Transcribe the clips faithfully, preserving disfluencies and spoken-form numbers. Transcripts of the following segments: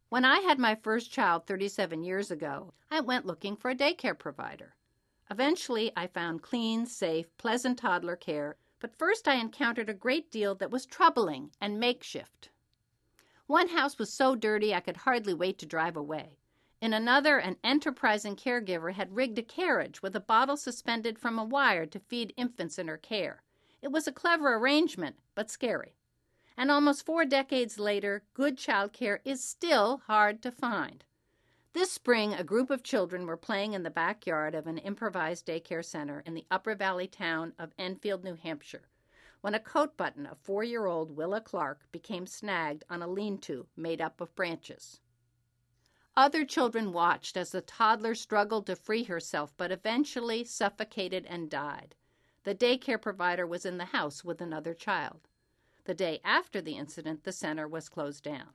When I had my first child thirty-seven years ago, I went looking for a daycare provider. Eventually, I found clean, safe, pleasant toddler care, but first I encountered a great deal that was troubling and makeshift. One house was so dirty I could hardly wait to drive away. In another, an enterprising caregiver had rigged a carriage with a bottle suspended from a wire to feed infants in her care. It was a clever arrangement, but scary. And almost four decades later, good child care is still hard to find. This spring, a group of children were playing in the backyard of an improvised daycare center in the Upper Valley town of Enfield, New Hampshire, when a coat button of four-year-old Willa Clark became snagged on a lean-to made up of branches. Other children watched as the toddler struggled to free herself, but eventually suffocated and died. The daycare provider was in the house with another child. The day after the incident, the center was closed down.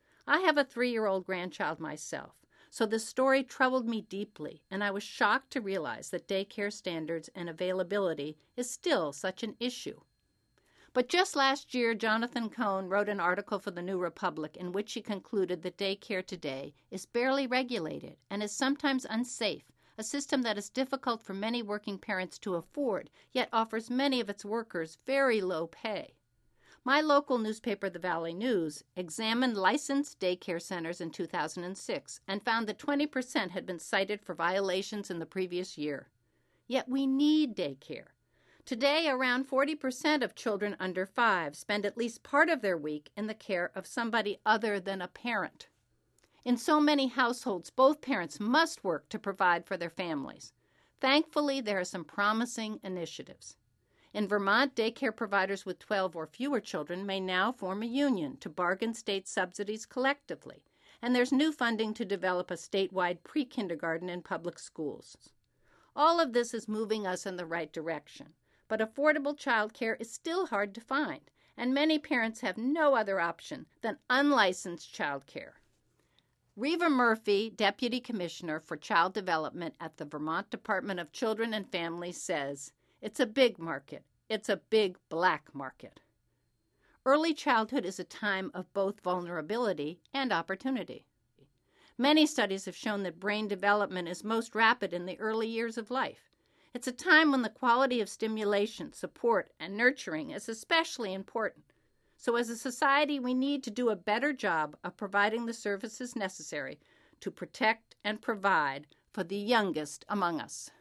I have a three-year-old grandchild myself, so this story troubled me deeply, and I was shocked to realize that daycare standards and availability is still such an issue. But just last year, Jonathan Cohn wrote an article for the New Republic in which he concluded that daycare today is barely regulated and is sometimes unsafe, a system that is difficult for many working parents to afford, yet offers many of its workers very low pay. My local newspaper, the Valley News, examined licensed daycare centers in two thousand six and found that twenty percent had been cited for violations in the previous year. Yet we need daycare. Today, around forty percent of children under five spend at least part of their week in the care of somebody other than a parent. In so many households, both parents must work to provide for their families. Thankfully, there are some promising initiatives. In Vermont, daycare providers with twelve or fewer children may now form a union to bargain state subsidies collectively, and there's new funding to develop a statewide pre-kindergarten in public schools. All of this is moving us in the right direction, but affordable child care is still hard to find, and many parents have no other option than unlicensed child care. Reva Murphy, Deputy Commissioner for Child Development at the Vermont Department of Children and Families, says, "It's a big market. It's a big black market." Early childhood is a time of both vulnerability and opportunity. Many studies have shown that brain development is most rapid in the early years of life. It's a time when the quality of stimulation, support, and nurturing is especially important. So as a society, we need to do a better job of providing the services necessary to protect and provide for the youngest among us.